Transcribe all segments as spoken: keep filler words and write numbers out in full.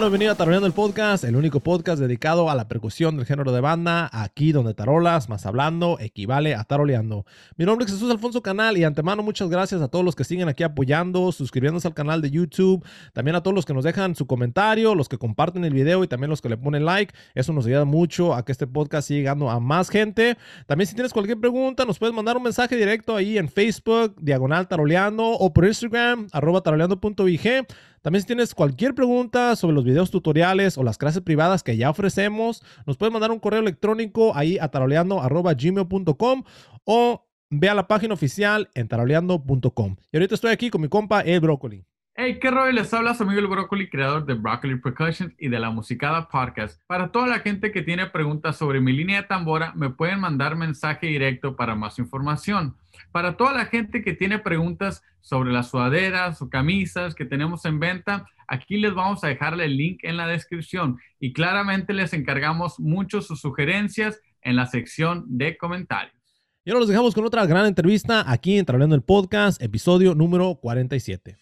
Hola, bienvenido a Taroleando el Podcast, el único podcast dedicado a la percusión del género de banda, aquí donde tarolas más hablando equivale a taroleando. Mi nombre es Jesús Alfonso Canal y antemano muchas gracias a todos los que siguen aquí apoyando, suscribiéndose al canal de YouTube, también a todos los que nos dejan su comentario, los que comparten el video y también los que le ponen like. Eso nos ayuda mucho a que este podcast siga llegando a más gente. También si tienes cualquier pregunta, nos puedes mandar un mensaje directo ahí en Facebook, diagonal taroleando, o por Instagram, arroba taroleando punto v g. También si tienes cualquier pregunta sobre los videos tutoriales o las clases privadas que ya ofrecemos, nos puedes mandar un correo electrónico ahí a taroleando arroba gmail punto com o ve a la página oficial en taroleando punto com. Y ahorita estoy aquí con mi compa El Brócoli. Hey, qué rollo, les habla su amigo El Brócoli, creador de Broccoli Percussion y de La Musicada Podcast. Para toda la gente que tiene preguntas sobre mi línea de tambora, me pueden mandar mensaje directo para más información. Para toda la gente que tiene preguntas sobre las sudaderas o camisas que tenemos en venta, aquí les vamos a dejar el link en la descripción y claramente les encargamos mucho sus sugerencias en la sección de comentarios. Y ahora los dejamos con otra gran entrevista aquí en Taroleando el Podcast, episodio número cuarenta y siete.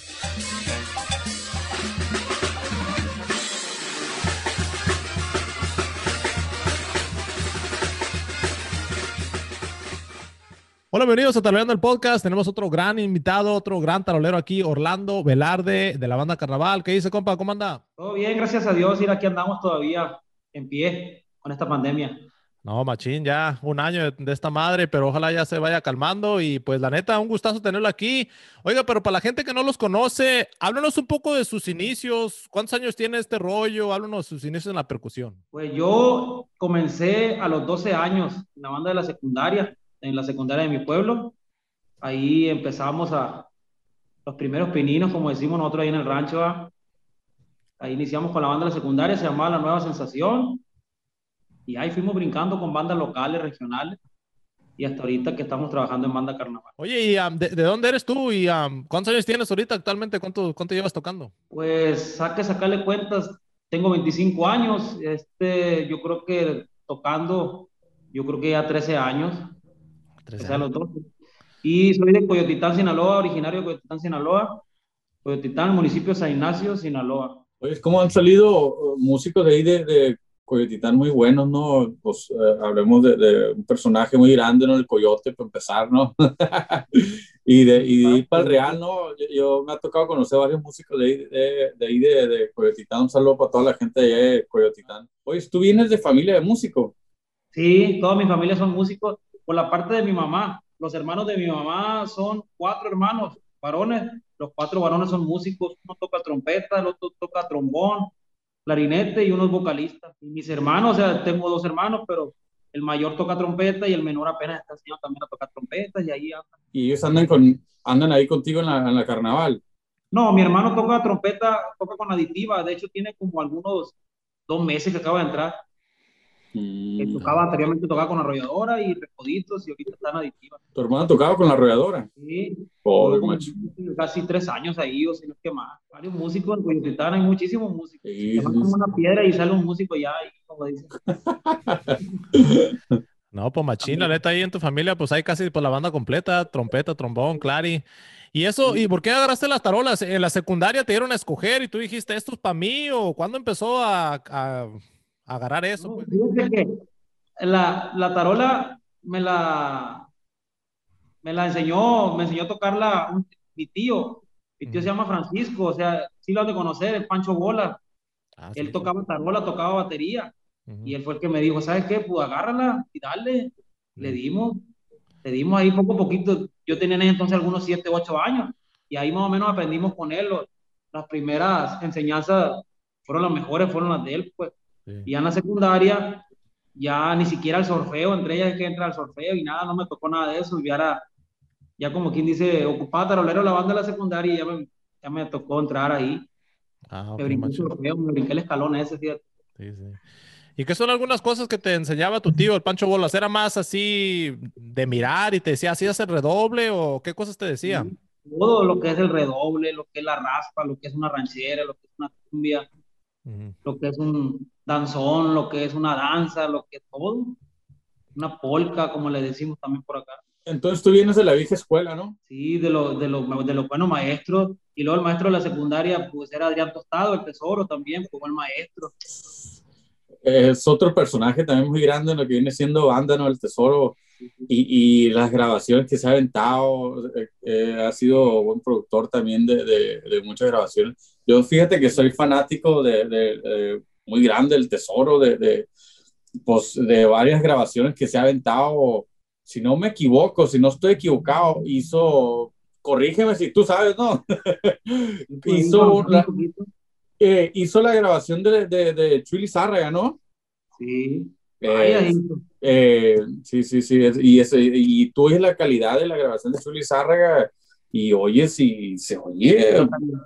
Hola, bienvenidos a Taroleando el Podcast. Tenemos otro gran invitado, otro gran tarolero aquí, Orlando Velarde, de la banda Carnaval. ¿Qué dice, compa? ¿Cómo anda? Todo bien, gracias a Dios. Ir aquí andamos todavía en pie con esta pandemia. No, machín, ya un año de, de esta madre, pero ojalá ya se vaya calmando y pues la neta, un gustazo tenerlo aquí. Oiga, pero para la gente que no los conoce, háblanos un poco de sus inicios. ¿Cuántos años tiene este rollo? Háblanos de sus inicios en la percusión. Pues yo comencé a los doce años en la banda de la secundaria, en la secundaria de mi pueblo. Ahí empezamos a los primeros pininos, como decimos nosotros ahí en el rancho. ¿Ah? Ahí iniciamos con la banda de la secundaria, se llamaba La Nueva Sensación. Y ahí fuimos brincando con bandas locales, regionales. Y hasta ahorita que estamos trabajando en banda Carnaval. Oye, ¿y um, de, de dónde eres tú? ¿Y um, cuántos años tienes ahorita actualmente? ¿Cuánto, cuánto llevas tocando? Pues saque sacarle cuentas, tengo veinticinco años, este, yo creo que tocando, yo creo que ya trece años, trece o sea, años. los dos. Y soy de Coyotitán, Sinaloa, originario de Coyotitán, Sinaloa, Coyotitán, municipio de San Ignacio, Sinaloa. Oye, ¿cómo han salido uh, músicos de ahí de, de Coyotitán muy buenos, ¿no? Pues uh, hablemos de, de un personaje muy grande, ¿no? El Coyote, para empezar, ¿no? y, de, y de ir para el Real, ¿no? Yo, yo me ha tocado conocer varios músicos de ahí de, de, ahí de, de Coyotitán. Un saludo para toda la gente de, de Coyotitán. Oye, ¿tú vienes de familia de músicos? Sí, toda mi familia son músicos, por la parte de mi mamá. Los hermanos de mi mamá son cuatro hermanos, varones. Los cuatro varones son músicos. Uno toca trompeta, el otro toca trombón, clarinete y uno es vocalista. Y mis hermanos, o sea, tengo dos hermanos, pero el mayor toca trompeta y el menor apenas está enseñando también a tocar trompeta y ahí anda. Y ellos andan, con, andan ahí contigo en la, en la carnaval. No, mi hermano toca trompeta, toca con aditiva. De hecho, tiene como algunos dos meses que acaba de entrar. Que Mm. tocaba anteriormente, tocaba con arrolladora y recoditos y ahorita está en aditiva. ¿Tu hermano tocaba con la arrolladora? Sí, Pobre como macho. casi tres años ahí, o si no es que más. Varios músicos en Coyotitán, hay muchísimos músicos. Sí, Se van sí, como sí. una piedra y sale un músico ya, ahí, como dicen. No, pues machín, la neta, ahí en tu familia, pues hay casi pues, la banda completa, trompeta, trombón, clari. Y eso, ¿y por qué agarraste las tarolas? ¿En la secundaria te dieron a escoger y tú dijiste, esto es para mí? ¿O cuándo empezó a, a, a agarrar eso? No, Pues? fíjate que la, la tarola me la, me la enseñó, me enseñó a tocarla un- mi tío. Mi tío se Ujú. llama Francisco, o sea, sí lo han de conocer, el Pancho Bola. Ah, sí, Él sí. tocaba tarola, tocaba batería. Y Ujú. él fue el que me dijo, ¿sabes qué? Pues agárrala y dale. Le Mm. dimos, le dimos ahí poco a poquito. Yo tenía en ese entonces algunos siete, ocho años. Y ahí más o menos aprendimos con él. Los- las primeras enseñanzas fueron las mejores, fueron las de él, pues. Sí. Y ya en la secundaria, ya ni siquiera el solfeo, entre ellas es que entra al solfeo y nada, no me tocó nada de eso. Y ya era, ya como quien dice, ocupaba tarolero la banda de la secundaria y ya me, ya me tocó entrar ahí. Ah, Me ok, brinqué el macho. solfeo, me brinqué el escalón ese, fíjate. Sí, sí. ¿Y qué son algunas cosas que te enseñaba tu tío, el Pancho Bolas? ¿Era más así de mirar y te decía, así hacer redoble o qué cosas te decía? Sí, todo lo que es el redoble, lo que es la raspa, lo que es una ranchera, lo que es una cumbia, Ujú. lo que es un danzón, lo que es una danza, lo que es todo, una polca, como le decimos también por acá. Entonces tú vienes de la vieja escuela, ¿no? Sí, de los de los de los buenos maestros Y luego el maestro de la secundaria, pues era Adrián Tostado, el Tesoro también, fue el maestro. Es otro personaje también muy grande en lo que viene siendo banda, ¿no? El Tesoro. Y, y las grabaciones que se ha aventado, eh, eh, ha sido buen productor también de, de, de muchas grabaciones. Yo fíjate que soy fanático de, de, de muy grande del Tesoro, de, de, pues, de varias grabaciones que se ha aventado. Si no me equivoco, si no estoy equivocado, hizo, corrígeme si tú sabes, ¿no? hizo, la, eh, hizo la grabación de, de, de Chuy Lizárraga, ¿no? Sí. Eh, eh, sí, sí, sí. Y, ese, y tú ves la calidad de la grabación de Chuy Lizárraga y oyes y se oye,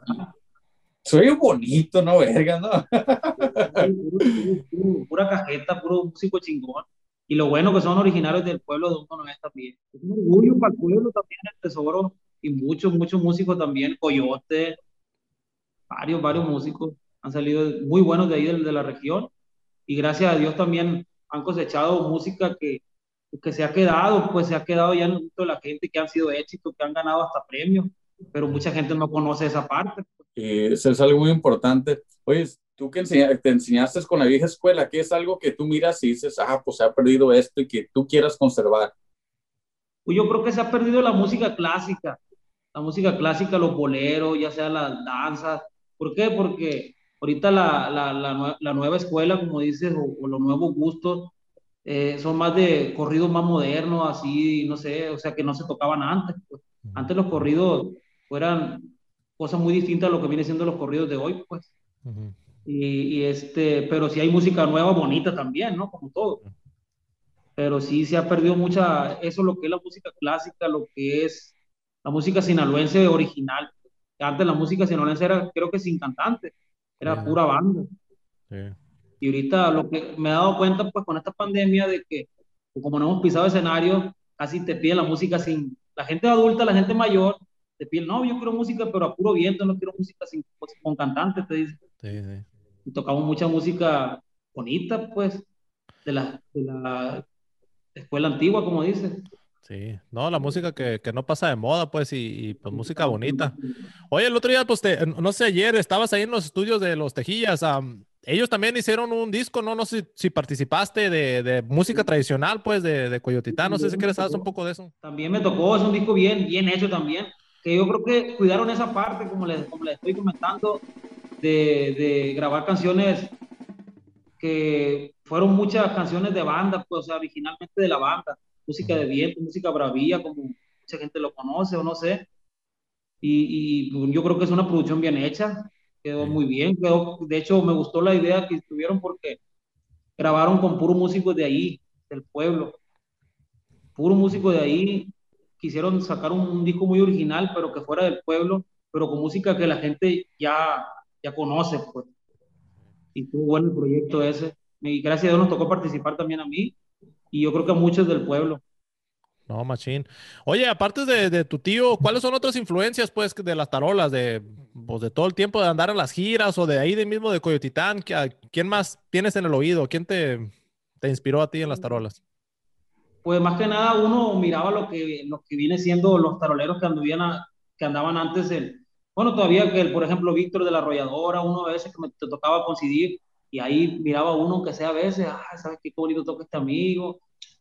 se oye bonito, ¿no? Verga, ¿no? Puro, puro, puro, pura cajeta, puro músico chingón. Y lo bueno que son originarios del pueblo de uno no es también. Es un orgullo para el pueblo también el Tesoro y muchos, muchos músicos también, Coyote, varios, varios músicos han salido muy buenos de ahí de, de la región y gracias a Dios también han cosechado música que, que se ha quedado, pues se ha quedado ya en el gusto de la gente, que han sido éxitos, que han ganado hasta premios, pero mucha gente no conoce esa parte. Y eso es algo muy importante. Oye, tú que enseña, te enseñaste con la vieja escuela, ¿qué es algo que tú miras y dices, ah, pues se ha perdido esto y que tú quieras conservar? Pues yo creo que se ha perdido la música clásica, la música clásica, los boleros, ya sea las danzas. ¿Por qué? Porque ahorita la, la, la, la nueva escuela, como dices, o, o los nuevos gustos, eh, son más de corridos más modernos, así, no sé, o sea, que no se tocaban antes. Pues. Antes los corridos eran cosas muy distintas a lo que viene siendo los corridos de hoy, pues. Uh-huh. Y, y este, pero sí hay música nueva, bonita también, ¿no? Como todo. Pero sí se ha perdido mucha, eso lo que es la música clásica, lo que es la música sinaloense original. Antes la música sinaloense era, creo que sin cantante, era sí, pura banda. Sí. Y ahorita lo que me he dado cuenta, pues con esta pandemia, de que como no hemos pisado escenario, casi te piden la música sin, la gente adulta, la gente mayor, te piden, no, yo quiero música, pero a puro viento, no quiero música sin, pues, con cantante, te dicen. Sí, sí. Y tocamos mucha música bonita, pues, de la, de la escuela antigua, como dices. Sí, no, la música que, que no pasa de moda, pues, y, y pues música bonita. Oye, el otro día, pues, te, no sé, ayer estabas ahí en los estudios de Los Tejillas. Um, ellos también hicieron un disco, ¿no? No sé si, si participaste de, de música tradicional, pues, de, de Coyotitán. No sé si quieres saber un poco de eso. También me tocó, es un disco bien, bien hecho también. Que yo creo que cuidaron esa parte, como les, como les estoy comentando, de, de grabar canciones que fueron muchas canciones de banda, pues, o sea, originalmente de la banda, música de viento, música bravía, como mucha gente lo conoce o no sé, y, y yo creo que es una producción bien hecha, quedó sí. muy bien, quedó, de hecho me gustó la idea que tuvieron porque grabaron con puros músicos de ahí, del pueblo, puros músicos de ahí, quisieron sacar un, un disco muy original, pero que fuera del pueblo, pero con música que la gente ya, ya conoce, pues. Y estuvo bueno el proyecto ese. Y gracias a Dios nos tocó participar también a mí y yo creo que a muchos del pueblo. No, machín. Oye, aparte de, de tu tío, ¿cuáles son otras influencias, pues, de las tarolas? De, pues, de todo el tiempo de andar en las giras o de ahí de mismo de Coyotitán. ¿Quién más tienes en el oído? ¿Quién te, te inspiró a ti en las tarolas? Pues más que nada uno miraba lo que, lo que viene siendo los taroleros que, andaban, a, que andaban antes en... Bueno, todavía que, el, por ejemplo, Víctor de la Arrolladora, uno a veces que me te tocaba coincidir y ahí miraba uno que sea a veces, ah, ¿sabes qué bonito toca este amigo?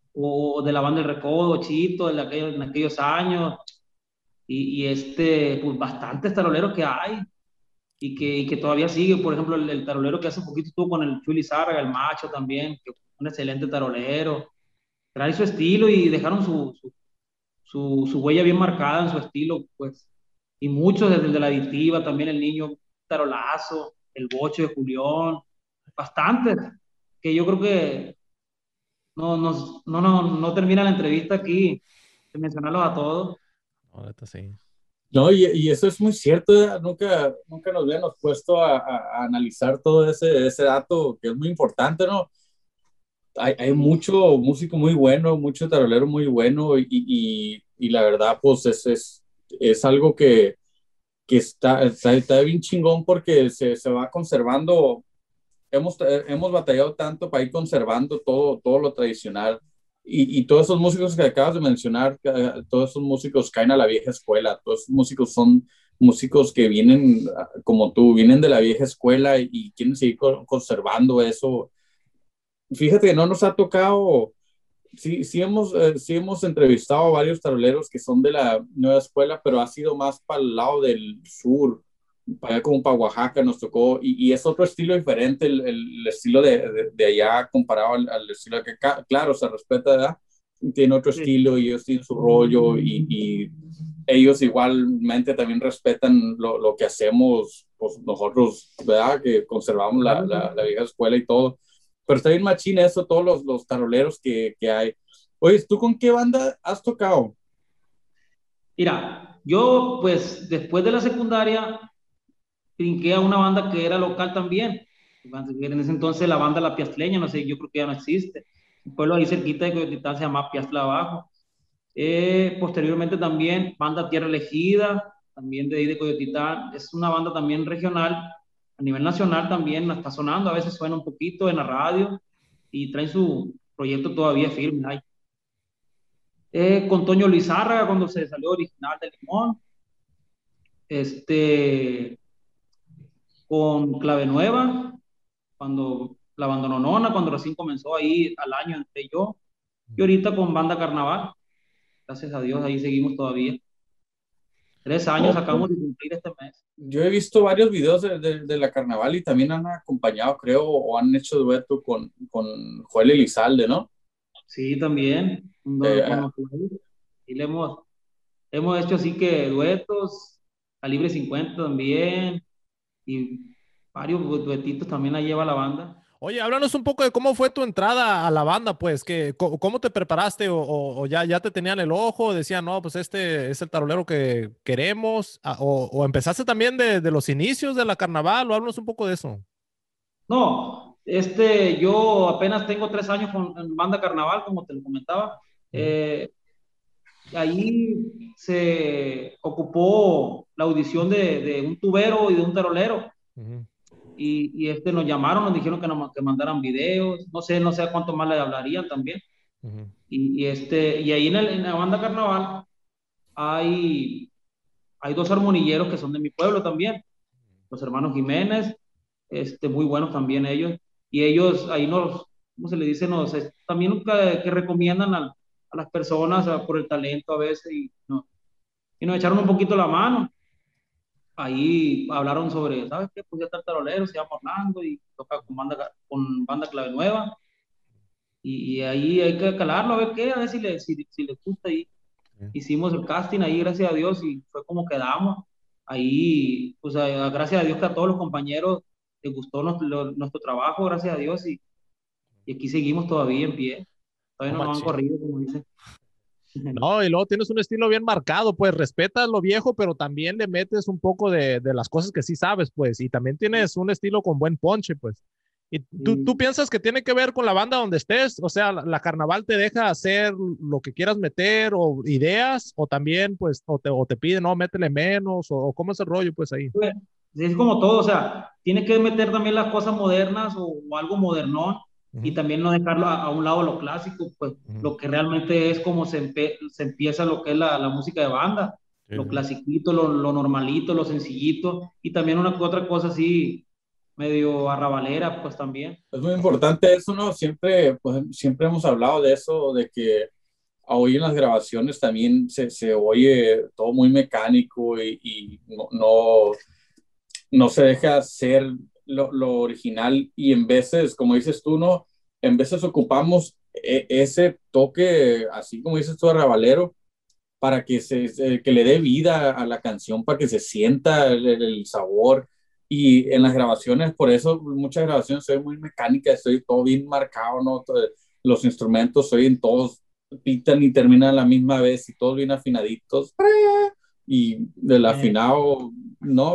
O de la banda del Recodo, Chito, en aquellos, en aquellos años, y, y este, pues bastantes taroleros que hay, y que, y que todavía sigue, por ejemplo, el, el tarolero que hace un poquito estuvo con el Chuy Lizárraga, el Macho también, que un excelente tarolero, trae su estilo y dejaron su, su, su, su huella bien marcada en su estilo, pues, y muchos desde el de la Adictiva, también el Niño Tarolazo, el Bocho de Julián, bastantes, que yo creo que no, no, no, no, no termina la entrevista aquí de mencionarlos a todos. Ahorita sí. No, y, y eso es muy cierto, ¿eh? Nunca, nunca nos habíamos puesto a, a, a analizar todo ese, ese dato que es muy importante, ¿no? Hay, hay mucho músico muy bueno, mucho tarolero muy bueno y, y, y la verdad, pues es, es, es algo que, que está, está, está bien chingón porque se, se va conservando. Hemos, hemos batallado tanto para ir conservando todo, todo lo tradicional y, y todos esos músicos que acabas de mencionar, todos esos músicos caen a la vieja escuela, todos esos músicos son músicos que vienen, como tú, vienen de la vieja escuela y, y quieren seguir conservando eso. Fíjate que no nos ha tocado, sí, sí hemos, eh, sí hemos entrevistado a varios taroleros que son de la nueva escuela, pero ha sido más para el lado del sur, para allá como para Oaxaca nos tocó, y, y es otro estilo diferente, el, el estilo de, de, de allá comparado al, al estilo que, claro, se respeta, ¿verdad? Tiene otro Sí. estilo y ellos tienen su rollo y, y ellos igualmente también respetan lo, lo que hacemos, pues nosotros, ¿verdad? Que conservamos la, la, la vieja escuela y todo. Pero está bien machín eso, todos los, los taroleros que, que hay. Oye, ¿tú con qué banda has tocado? Mira, yo pues después de la secundaria brinqué a una banda que era local también. En ese entonces la banda La Piastleña, no sé, yo creo que ya no existe. Un pueblo ahí cerquita de Coyotitán se llama Piastla Abajo. Eh, posteriormente también banda Tierra Elegida, también de ahí de Coyotitán. Es una banda también regional, a nivel nacional también está sonando, a veces suena un poquito en la radio y traen su proyecto todavía firme ahí. Eh, con Toño Lizárraga cuando se salió original de Limón. Este, con Clave Nueva, cuando la abandonó Nona, cuando recién comenzó ahí al año entre yo, y ahorita con Banda Carnaval, gracias a Dios, ahí seguimos todavía. Tres años Oh, acabamos de cumplir este mes. yo he visto varios videos de, de, de la carnaval y también han acompañado, creo, o han hecho dueto con, con Joel Elizalde, ¿no? Sí, también, Eh, con los y le hemos, hemos hecho así que duetos, Calibre cincuenta también, y varios duetitos también ahí lleva la banda. Oye, háblanos un poco de cómo fue tu entrada a la banda, pues, que, co- cómo te preparaste o, o- o ya, ya te tenían el ojo, decían, no, pues este es el tarolero que queremos, ah, o, o empezaste también de, de los inicios de la carnaval, o háblanos un poco de eso. No, este, yo apenas tengo tres años con en banda Carnaval, como te lo comentaba. Ujú, Eh, Ahí se ocupó la audición de, de un tubero y de un tarolero. ujú, Y, y este, nos llamaron, nos dijeron que, nos, que mandaran videos. No sé, no sé a cuánto más le hablarían también. ujú, Y, y este, y ahí en, el- en la banda Carnaval hay, hay dos armonilleros que son de mi pueblo también. Los hermanos Jiménez, este, muy buenos también ellos, y ellos ahí nos, ¿cómo se le dice? Nos, es, también que, que recomiendan a, a, las personas a, por el talento a veces, y, no, y nos echaron un poquito la mano, ahí hablaron sobre, ¿sabes qué? Pues ya está el tarolero, se llama Orlando, y toca con banda, con banda Clave Nueva, y, y ahí hay que calarlo, a ver qué, a ver si le, si, si le gusta, y ujú. hicimos el casting ahí, gracias a Dios, y fue como quedamos. Ahí, pues a- gracias a Dios que a todos los compañeros les gustó nuestro, lo- nuestro trabajo, gracias a Dios, y, y aquí seguimos todavía en pie. No, Todavía no nos han machín. corrido, como dicen. No, y luego tienes un estilo bien marcado, pues respetas lo viejo, pero también le metes un poco de, de las cosas que sí sabes, pues, y también tienes un estilo con buen ponche, pues. ¿Y tú, tú Sí. piensas que tiene que ver con la banda donde estés? O sea, la, la carnaval te deja hacer lo que quieras meter o ideas, o también, pues, o te, o te pide, no, métele menos, o, o cómo es el rollo, pues ahí. Pues, es como todo, o sea, tienes que meter también las cosas modernas o, o algo modernón y Ujú, también no dejarlo a, a un lado lo clásico, pues ujú. lo que realmente es como se, empe- se empieza lo que es la, la música de banda, Sí, lo sí. clasiquito, lo, lo normalito, lo sencillito y también una que otra cosa así medio arrabalera, pues también. es muy importante eso, ¿no? Siempre, pues, siempre hemos hablado de eso, de que hoy en las grabaciones también se, se oye todo muy mecánico y, y no, no, no se deja hacer lo, lo, original y en veces, como dices tú, ¿no? En veces ocupamos e, ese toque, así como dices tú, arrabalero, para que, se, que le dé vida a la canción, para que se sienta el, el sabor. Y en las grabaciones, por eso muchas grabaciones soy muy mecánica, estoy todo bien marcado, ¿no? Todo, los instrumentos soy todos pitan y terminan a la misma vez y todos bien afinaditos. Y del Eh, afinado, ¿no?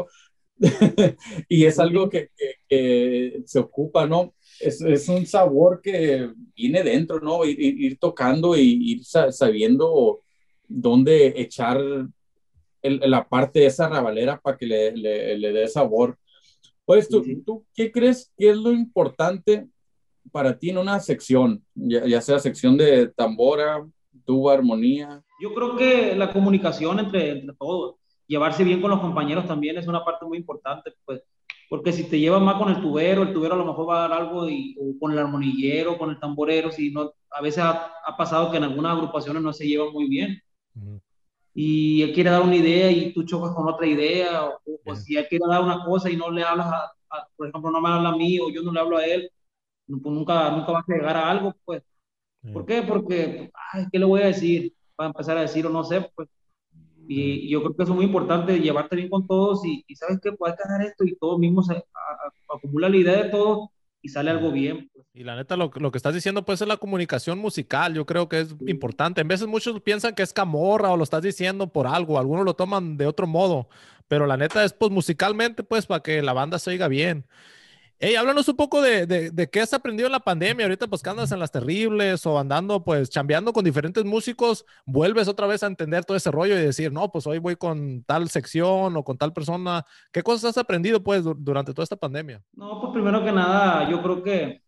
Y es algo sí, que, que, que se ocupa, ¿no? Es, es, un sabor que viene dentro, ¿no? Ir, ir, ir tocando y ir sabiendo dónde echar el, la parte de esa rabalera para que le, le, le dé sabor. Pues, sí, ¿tú, sí. ¿tú qué crees que es lo importante para ti en una sección? Ya, ya sea sección de tambora, tuba, armonía. Yo creo que la comunicación entre, entre todos. llevarse bien con los compañeros también es una parte muy importante, pues, porque si te llevas mal con el tubero, el tubero a lo mejor va a dar algo, y, o con el armonillero, con el tamborero, si no, a veces ha, ha pasado que en algunas agrupaciones no se llevan muy bien, Ujú. y él quiere dar una idea y tú chocas con otra idea, o, o Bien. si él quiere dar una cosa y no le hablas, a, a- por ejemplo, no me habla a mí o yo no le hablo a él, pues nunca, nunca vas a llegar a algo, pues. ¿Por Bien. qué? Porque, ay, ¿qué le voy a decir? Va a empezar a decir o no sé, pues. Bien. Y, y yo creo que eso es muy importante, llevarte bien con todos y, y ¿sabes qué? Puedes hacer esto y todos mismos se, a- a- acumula la idea de todos y sale algo Bien. bien, pues. Y la neta, lo, lo que estás diciendo, pues, es la comunicación musical. Yo creo que es Sí. importante. En veces muchos piensan que es camorra o lo estás diciendo por algo. Algunos lo toman de otro modo. Pero la neta es, pues, musicalmente, pues, para que la banda se oiga bien. Hey, háblanos un poco de, de, de qué has aprendido en la pandemia. Ahorita, pues, que andas en las terribles o andando, pues, chambeando con diferentes músicos, vuelves otra vez a entender todo ese rollo y decir, no, pues, hoy voy con tal sección o con tal persona. ¿Qué cosas has aprendido, pues, du- durante toda esta pandemia? No, pues primero que nada, yo creo que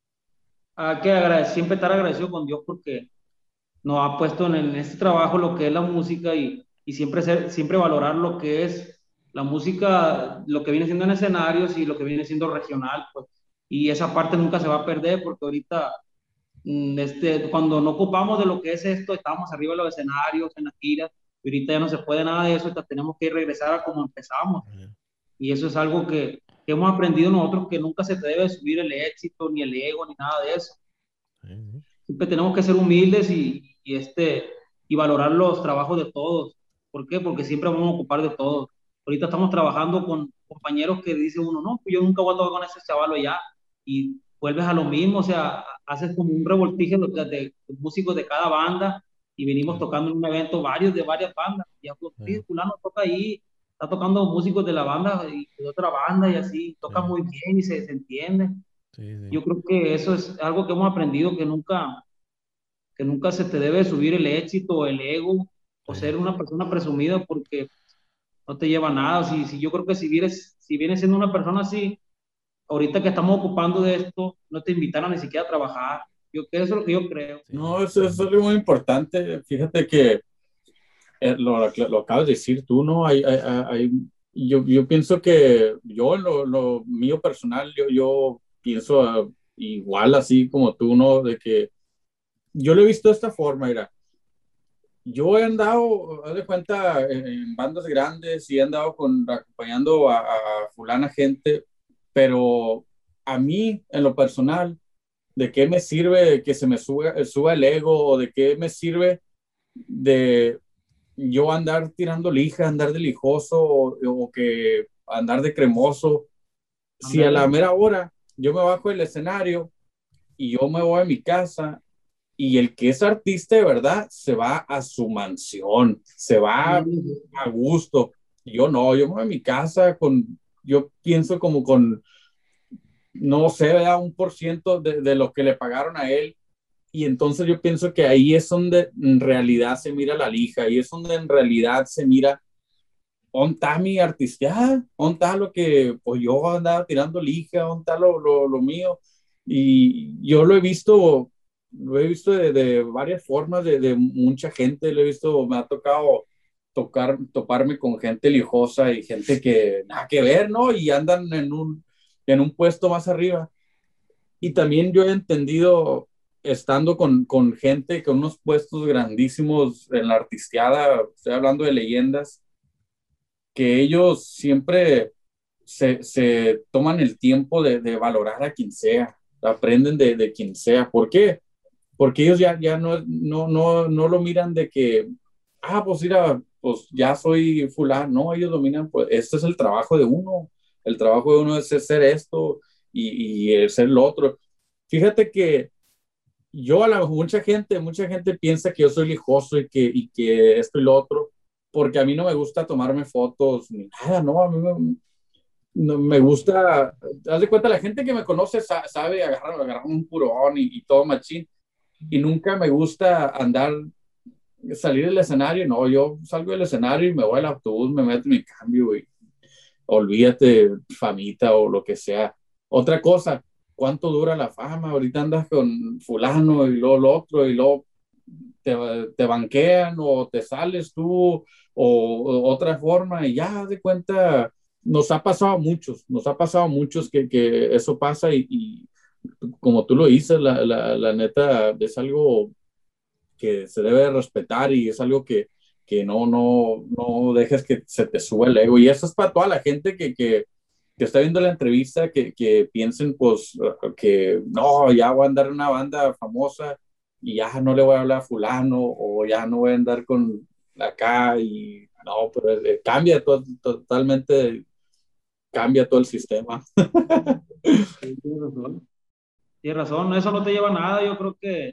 hay que agradecer, siempre estar agradecido con Dios porque nos ha puesto en, en este trabajo lo que es la música y, y siempre, ser, siempre valorar lo que es la música, lo que viene siendo en escenarios y lo que viene siendo regional, pues. Y esa parte nunca se va a perder porque ahorita, mm, este, cuando no ocupamos de lo que es esto, estábamos arriba de los escenarios, en las giras, y ahorita ya no se puede nada de eso, ahorita tenemos que regresar a como empezamos. Bien. Y eso es algo que, que hemos aprendido nosotros, que nunca se te debe subir el éxito, ni el ego, ni nada de eso. Sí, sí. Siempre tenemos que ser humildes y, y, este, y valorar los trabajos de todos. ¿Por qué? Porque siempre vamos a ocupar de todos. Ahorita estamos trabajando con compañeros que dice uno, no, pues yo nunca voy a tocar con ese chaval allá. Y vuelves a lo mismo, o sea, haces como un revoltijo de, de, de músicos de cada banda y venimos Sí, tocando en un evento varios de varias bandas. Y ya, pues, sí, sí, fulano toca ahí, está tocando músicos de la banda y de otra banda y así, toca sí, muy bien y se, se entiende. sí, sí. Yo creo que eso es algo que hemos aprendido, que nunca, que nunca se te debe subir el éxito o el ego o Sí. ser una persona presumida porque no te lleva a nada. Si, si yo creo que si vienes, si vienes siendo una persona así, ahorita que estamos ocupando de esto, no te invitaron ni siquiera a trabajar. Yo, eso es lo que yo creo. No, Sí. eso, eso es algo muy importante. Fíjate que eh, lo, lo acabas de decir tú, ¿no? Hay, hay, hay- yo, yo pienso que yo, en lo, lo mío personal, yo, yo pienso ah, igual así como tú, ¿no? De que yo lo he visto de esta forma, mira. Yo he andado, haz de cuenta, en, en bandas grandes y he andado con, acompañando a, a fulana gente, pero a mí, en lo personal, ¿de qué me sirve que se me suba, suba el ego o de qué me sirve de yo andar tirando lija, andar de lijoso o, o que andar de cremoso? Si a Ándale. la mera hora yo me bajo del escenario y yo me voy a mi casa y el que es artista de verdad se va a su mansión, se va a gusto. Yo no, yo me voy a mi casa con, yo pienso como con, no sé, ¿verdad? Un por ciento de, de lo que le pagaron a él. Y entonces yo pienso que ahí es donde en realidad se mira la lija, y es donde en realidad se mira, ¿dónde está mi artista? ¿Dónde está lo que pues yo andaba tirando lija? ¿Dónde está lo, lo, lo mío? Y yo lo he visto, lo he visto de, de varias formas, de, de, mucha gente, lo he visto, me ha tocado tocar, toparme con gente lijosa y gente que nada que ver, ¿no? Y andan en un, en un puesto más arriba. Y también yo he entendido, estando con, con gente con unos puestos grandísimos en la artisteada, estoy hablando de leyendas, que ellos siempre se, se toman el tiempo de, de, valorar a quien sea, aprenden de, de quien sea. ¿Por qué? Porque ellos ya, ya no, no, no, no lo miran de que, ah, pues mira, pues ya soy fulano. No, ellos lo miran, pues este es el trabajo de uno. El trabajo de uno es ser esto y, y ser lo otro. Fíjate que yo a la mucha gente, mucha gente piensa que yo soy lijoso y que, y que esto y lo otro, porque a mí no me gusta tomarme fotos ni nada, no, a mí me, no, me gusta, haz de cuenta, la gente que me conoce sabe, sabe agarrar, agarrar un purón y, y todo machín, y nunca me gusta andar, salir del escenario, no, yo salgo del escenario y me voy al autobús, me meto en mi cambio y olvídate, famita o lo que sea. Otra cosa, ¿cuánto dura la fama? Ahorita andas con fulano y luego lo otro y luego te, te banquean o te sales tú o, o otra forma y ya de cuenta, nos ha pasado a muchos, nos ha pasado a muchos que, que eso pasa y, y como tú lo dices, la, la, la neta es algo que se debe respetar y es algo que, que no, no, no dejes que se te suba el ego. Y eso es para toda la gente que, que, que está viendo la entrevista, que, que piensen pues que no, ya voy a andar en una banda famosa y ya no le voy a hablar a fulano o ya no voy a andar con acá y no, pero eh, cambia to totalmente, cambia todo el sistema. Sí, tienes razón. Tienes razón, eso no te lleva a nada. Yo creo que,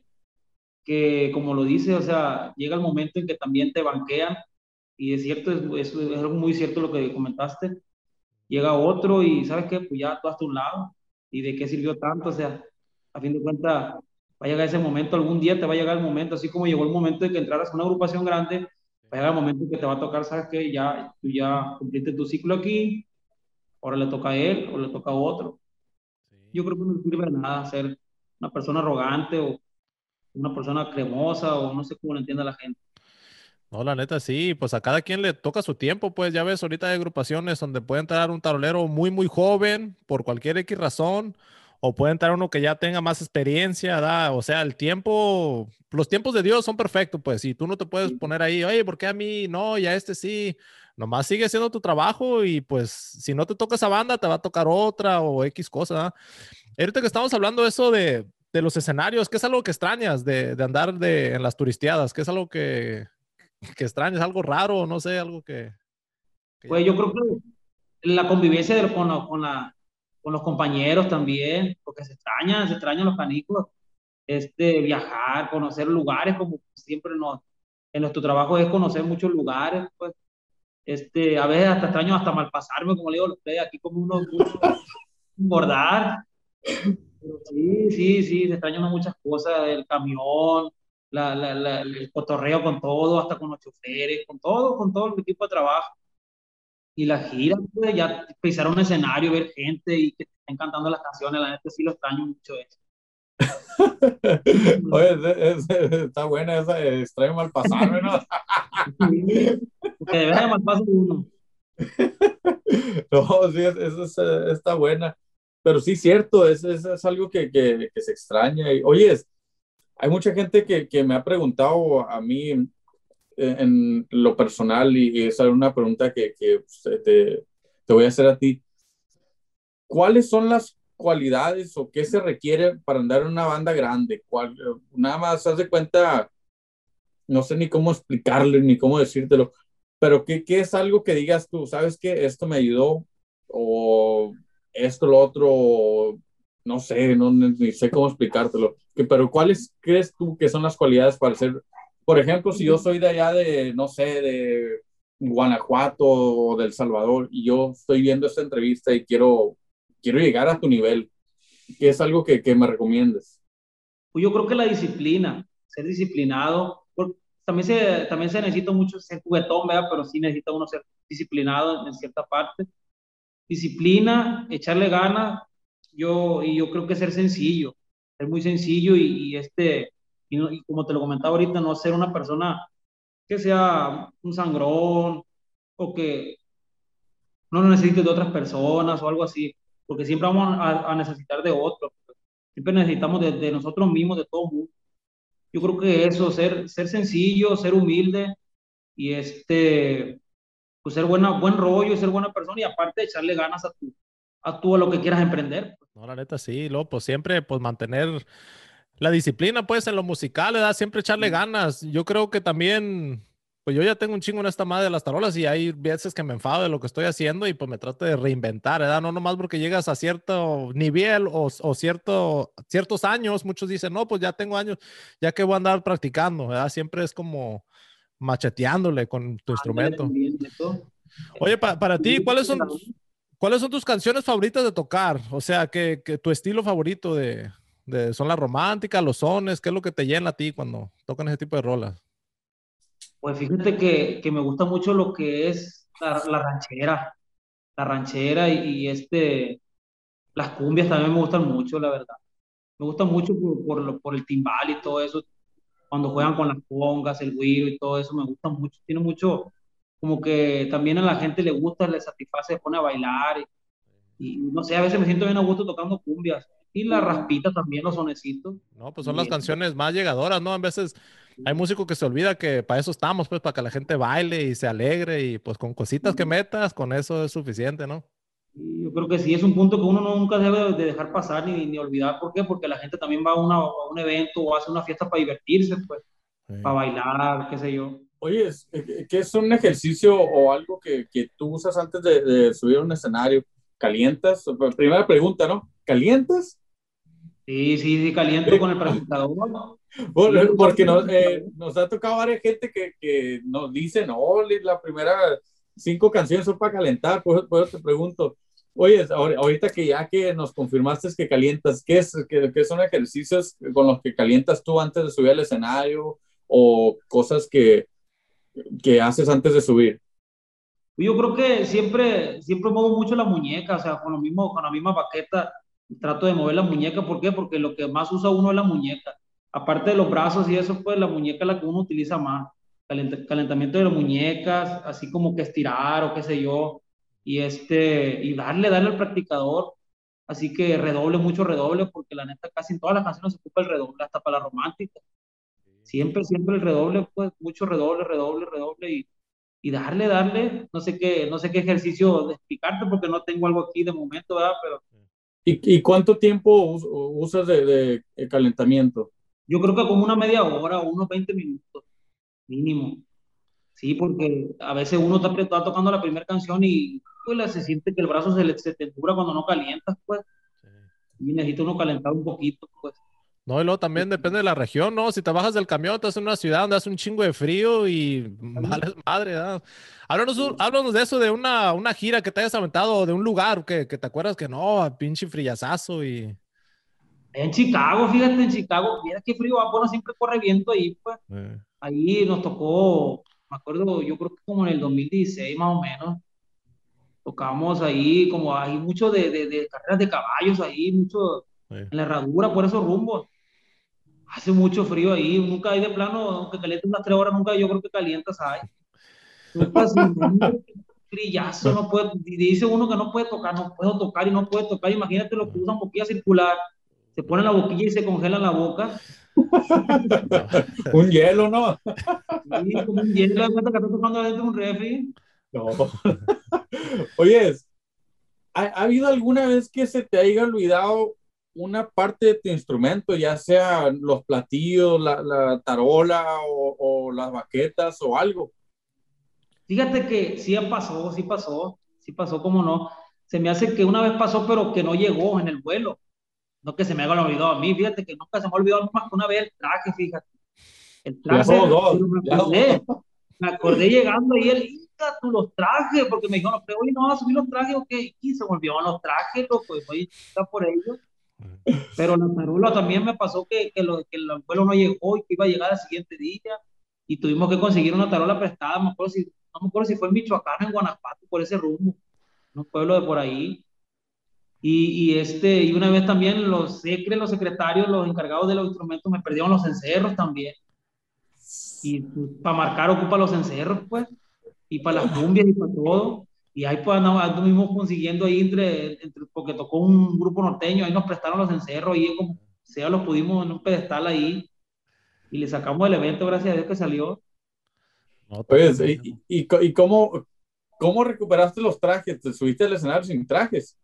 que como lo dices, o sea, llega el momento en que también te banquean, y es cierto, es, es, es algo muy cierto lo que comentaste. Llega otro y, ¿sabes qué? Pues ya tú hasta un lado. ¿Y de qué sirvió tanto? O sea, a fin de cuentas, va a llegar ese momento, algún día te va a llegar el momento, así como llegó el momento de que entraras a una agrupación grande, va a llegar el momento en que te va a tocar, ¿sabes qué? Ya, tú ya cumpliste tu ciclo aquí, ahora le toca a él o le toca a otro. Yo creo que no sirve de nada ser una persona arrogante o una persona cremosa o no sé cómo lo entiende la gente. No, la neta sí, pues a cada quien le toca su tiempo, pues ya ves, ahorita hay agrupaciones donde puede entrar un tarolero muy, muy joven por cualquier X razón, o puede entrar uno que ya tenga más experiencia, ¿da? O sea, el tiempo, los tiempos de Dios son perfectos, pues, y tú no te puedes poner ahí, oye, ¿por qué a mí no? Y a este sí, nomás sigue haciendo tu trabajo y pues si no te toca esa banda, te va a tocar otra o X cosa, ¿da? Ahorita que estamos hablando de eso de, de los escenarios, ¿qué es algo que extrañas de, de andar de, en las turisteadas? ¿Qué es algo que que extrañas, algo raro, no sé, algo que, que ya Pues te... yo creo que la convivencia de- con, la- con, la- con los compañeros también, porque se extrañan, se extrañan los canicos, este, viajar, conocer lugares, como siempre nos, en nuestro trabajo es conocer muchos lugares, pues, este, a veces hasta extraño hasta malpasarme, como le digo a ustedes, aquí como uno mucho engordar, pero sí, sí, sí, se extrañan uno muchas cosas, el camión, la, la, la- el cotorreo con todo, hasta con los choferes, con todo, con todo el equipo de trabajo. Y la gira, pues, ya pisar un escenario, ver gente y que te estén cantando las canciones, la neta sí lo extraño mucho eso. Oye, es, es, está buena esa, extraño mal pasarme, ¿no? Sí, porque de verdad más paso uno. No, sí, es, es, es, eh, está buena. Pero sí, cierto, es, es, es algo que, que, que se extraña. Y, oye, hay mucha gente que, que me ha preguntado a mí en, en lo personal y, y esa es una pregunta que, que pues, te, te voy a hacer a ti. ¿Cuáles son las cualidades o qué se requiere para andar en una banda grande? ¿Cuál, nada más, haz de cuenta, no sé ni cómo explicarle ni cómo decírtelo, pero ¿qué, qué es algo que digas tú? ¿Sabes qué? Esto me ayudó o esto, lo otro, o no sé, no, ni, ni sé cómo explicártelo. Que, pero ¿cuáles crees tú que son las cualidades para ser, por ejemplo, si yo soy de allá de, no sé, de Guanajuato o del Salvador y yo estoy viendo esta entrevista y quiero, quiero llegar a tu nivel, ¿qué es algo que, que me recomiendes? Pues yo creo que la disciplina, ser disciplinado, porque también se, también se necesita mucho ser juguetón, ¿verdad? Pero sí necesita uno ser disciplinado en cierta parte. Disciplina, echarle ganas, yo, y yo creo que ser sencillo, ser muy sencillo y, y este, y, no- y como te lo comentaba ahorita, no ser una persona que sea un sangrón o que no lo necesites de otras personas o algo así, porque siempre vamos a, a necesitar de otros, siempre necesitamos de, de nosotros mismos, de todo mundo. Yo creo que eso, ser, ser sencillo, ser humilde y este, pues ser buena, buen rollo, ser buena persona y aparte echarle ganas a tu, a tú a lo que quieras emprender. No, la neta sí, luego pues siempre pues mantener la disciplina pues en lo musical, ¿verdad? Siempre echarle ganas. Yo creo que también, pues yo ya tengo un chingo en esta madre de las tarolas y hay veces que me enfado de lo que estoy haciendo y pues me trato de reinventar, ¿verdad? No nomás porque llegas a cierto nivel o, o cierto, ciertos años, muchos dicen, no, pues ya tengo años, ya que voy a andar practicando, ¿verdad? Siempre es como macheteándole con tu Ándale instrumento. también, eso. Oye, pa- para ti, ¿cuáles son, cuáles son tus canciones favoritas de tocar? O sea, que, que tu estilo favorito de, de, son las románticas, los sones, ¿qué es lo que te llena a ti cuando tocan ese tipo de rolas? Pues fíjate que, que me gusta mucho lo que es la, la ranchera, la ranchera y, y este, las cumbias también me gustan mucho, la verdad. Me gusta mucho por, por, lo- por el timbal y todo eso. cuando juegan con las congas, el güiro y todo eso, me gusta mucho. Tiene mucho, como que también a la gente le gusta, le satisface, se pone a bailar. Y, y no sé, a veces me siento bien a gusto tocando cumbias. Y la raspita también, los sonecitos. No, pues son las Bien. canciones más llegadoras, ¿no? A veces hay músicos que se olvida que para eso estamos, pues, para que la gente baile y se alegre y pues con cositas que metas, con eso es suficiente, ¿no? Y yo creo que sí, es un punto que uno nunca debe de dejar pasar ni, ni olvidar. ¿Por qué? Porque la gente también va a, una- a un evento o hace una fiesta para divertirse, pues, para Sí. bailar, qué sé yo. Oye, es- eh, ¿qué es un ejercicio o algo que, que tú usas antes de, de subir a un escenario? ¿Calientas? Primera pregunta, ¿no? ¿Calientas? Sí, sí, sí, caliento con el practicador. Sí, Por- uso Porque el nos, eh, practicador. nos ha tocado varias gente que, que nos dice, no, la primera cinco canciones son para calentar, por, por eso te pregunto, oye, ahor- ahorita que ya que nos confirmaste que calientas, ¿qué, es, qué, qué son ejercicios con los que calientas tú antes de subir al escenario o cosas que, que haces antes de subir? Yo creo que siempre, siempre muevo mucho la muñeca, o sea, con lo mismo, con la misma baqueta, trato de mover la muñeca. ¿Por qué? Porque lo que más usa uno es la muñeca. Aparte de los brazos y eso, pues la muñeca es la que uno utiliza más. Calent- calentamiento de las muñecas, así como que estirar o qué sé yo, y este, y darle, darle al practicador. Así que redoble, mucho redoble, porque la neta casi en todas las canciones se ocupa el redoble, hasta para la romántica. Siempre, siempre el redoble, pues, mucho redoble, redoble, redoble, y y darle, darle, no sé qué, no sé qué ejercicio de explicarte porque no tengo algo aquí de momento, ¿verdad? Pero ¿Y, y cuánto tiempo us- usas de, de- de calentamiento? yo creo que como una media hora o unos veinte minutos mínimo. Sí, porque a veces uno está, está tocando la primera canción y pues, la- se siente que el brazo se, le, se te dura cuando no calientas, pues, Sí. y necesita uno calentar un poquito, pues. No, y luego también depende de la región, ¿no? Si te bajas del camión, estás en una ciudad donde hace un chingo de frío y vales madre, ¿verdad? Háblanos, un- háblanos de eso, de una, una gira que te hayas aventado, de un lugar que, que te acuerdas que no, pinche frillazazo y... En Chicago, fíjate, en Chicago, mira qué frío, ah, bueno, siempre corre viento ahí, pues. Eh, Ahí nos tocó, me acuerdo, yo creo que como en el dos mil dieciséis más o menos, tocamos ahí, como hay mucho de, de, de carreras de caballos ahí, mucho eh. en la herradura por esos rumbos. Hace mucho frío ahí, nunca hay de plano, aunque caliente unas tres horas, nunca yo creo que calientas hay. Nunca sin brillazo, no puede, dice uno que no puede tocar, no puedo tocar y no puede tocar. Imagínate lo que usan boquilla circular, se pone la boquilla y se congela la boca. No. Un hielo, ¿no? Y como un hielo, de cuenta que está tocando adentro de un refri. No. Oye, ¿Ha, ha habido alguna vez que se te haya olvidado una parte de tu instrumento, ya sea los platillos, la, la tarola o, o las baquetas o algo? Fíjate que sí pasó, sí pasó, sí pasó, como no. Se me hace que una vez pasó, pero que no llegó en el vuelo. No que se me haya olvidado a mí, fíjate que nunca se me ha olvidado más que una vez el traje, fíjate. El Ya somos traje, dos, pero me ya somos acordé, dos. me acordé llegando ahí, el Inca, tú los trajes, porque me dijeron, pero hoy no vas a subir los trajes, ok, y se me olvidaron los trajes, loco, y voy a por ellos. Pero la tarola también me pasó que, que, lo, que el vuelo no llegó y que iba a llegar al siguiente día, y tuvimos que conseguir una tarola prestada, me acuerdo si, no me acuerdo si fue en Michoacán o en Guanajuato, por ese rumbo, en un pueblo de por ahí. Y, y, este, y una vez también los secres, los secretarios, los encargados de los instrumentos me perdieron los encerros también. Y pues, para marcar ocupa los encerros, pues, y para las cumbias y para todo. Y ahí pues andamos, anduvimos consiguiendo ahí entre, entre, porque tocó un grupo norteño, ahí nos prestaron los encerros y como sea los pudimos en un pedestal ahí y le sacamos el evento, gracias a Dios que salió. No, está con Oye, madre, ¿y, ¿no? y, y cómo, cómo recuperaste los trajes? ¿Te subiste al escenario sin trajes?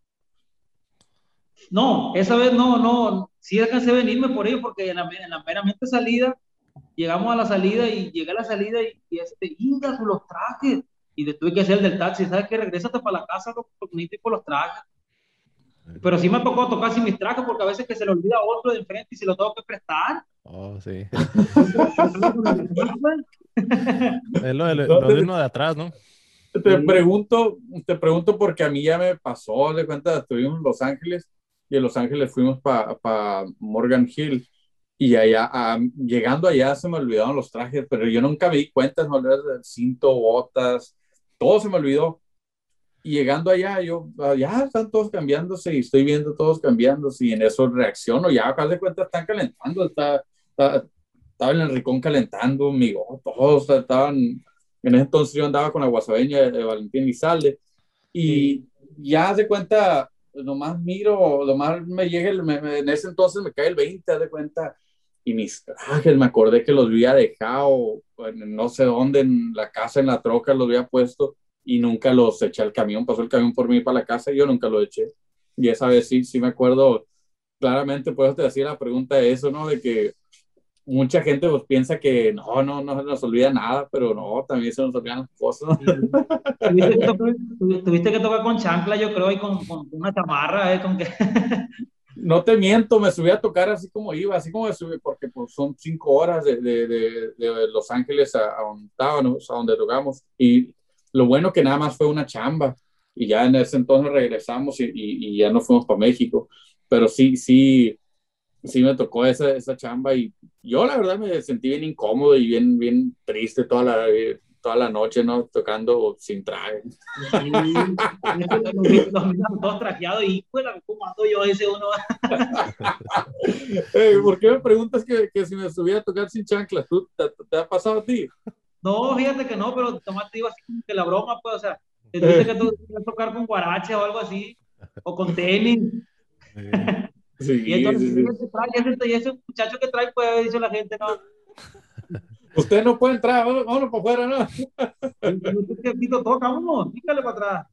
No, esa vez no, no, sí alcancé a venirme por ello porque en la, en la meramente salida llegamos a la salida y llegué a la salida y, y este, Inga, con los trajes. Y le tuve que hacer el del taxi, ¿sabes qué? Regrésate para la casa, loco, porque necesito ir por los trajes. Pero sí me tocó tocar sin mis trajes porque a veces que se le olvida a otro de enfrente y se lo tengo que prestar. Oh, sí. Siempre tratando con el de atrás, pues. Es lo de, No, lo de te, uno de atrás, ¿no? te Sí. pregunto, te pregunto porque a mí ya me pasó, de cuenta, estuvimos en Los Ángeles y en Los Ángeles fuimos para pa Morgan Hill. Y allá, ah, llegando allá se me olvidaron los trajes, pero yo nunca me di cuenta, se me olvidó el cinto, botas, todo se me olvidó. Y llegando allá, yo, ah, ya están todos cambiándose y estoy viendo todos cambiándose y en eso reacciono, ya acá de cuenta están calentando, está, está, estaba en el rincón calentando, mi todos estaban, en ese entonces yo andaba con la guasabeña de, de Valentín Lizalde, y Sí. ya de cuenta, nomás miro, nomás me llega, el, me, me, en ese entonces me cae el veinte, de cuenta, y mis trajes, me acordé que los había dejado, en no sé dónde, en la casa, en la troca, los había puesto, y nunca los eché al camión, pasó el camión por mí para la casa, y yo nunca lo eché, y esa vez sí, sí me acuerdo claramente, por eso te hacía la pregunta de eso, ¿no? De que mucha gente pues piensa que no, no, no se nos olvida nada, pero no, también se nos olvidan las cosas, ¿no? Sí. Tuviste que tocar, tuvi- tuviste que tocar con chancla, yo creo, y con, con una chamarra, ¿eh? Con que... No te miento, me subí a tocar así como iba, así como me subí, porque pues son cinco horas de, de, de, de Los Ángeles a, a donde estábamos, a donde tocamos, y lo bueno que nada más fue una chamba, y ya en ese entonces regresamos y, y, y ya nos fuimos para México, pero sí, sí, sí me tocó esa, esa chamba, y yo la verdad me sentí bien incómodo y bien, bien triste toda la, toda la noche, ¿no? Tocando sin traje. Sí. Es que los, vi- los miran todos trajeados y, pues, ¿cómo ando yo? Ese uno. Hey, ¿por qué me preguntas que, que si me subía a tocar sin chanclas? ¿Tú, te, te ha pasado a ti? No, fíjate que no, pero Tomás te digo así como que la broma, pues, o sea, te tuviste que, Eh, to- que tocar con guarache o algo así, o con tenis. Sí. Y sí, entonces, sí, ¿y sí. ese, trae, ese, y ese muchacho que trae, pues, dice la gente, no. Usted no puede entrar, vámonos, vámonos para afuera, ¿no? Y yo, ¿qué te quito? Toca, vámonos, dígale para atrás.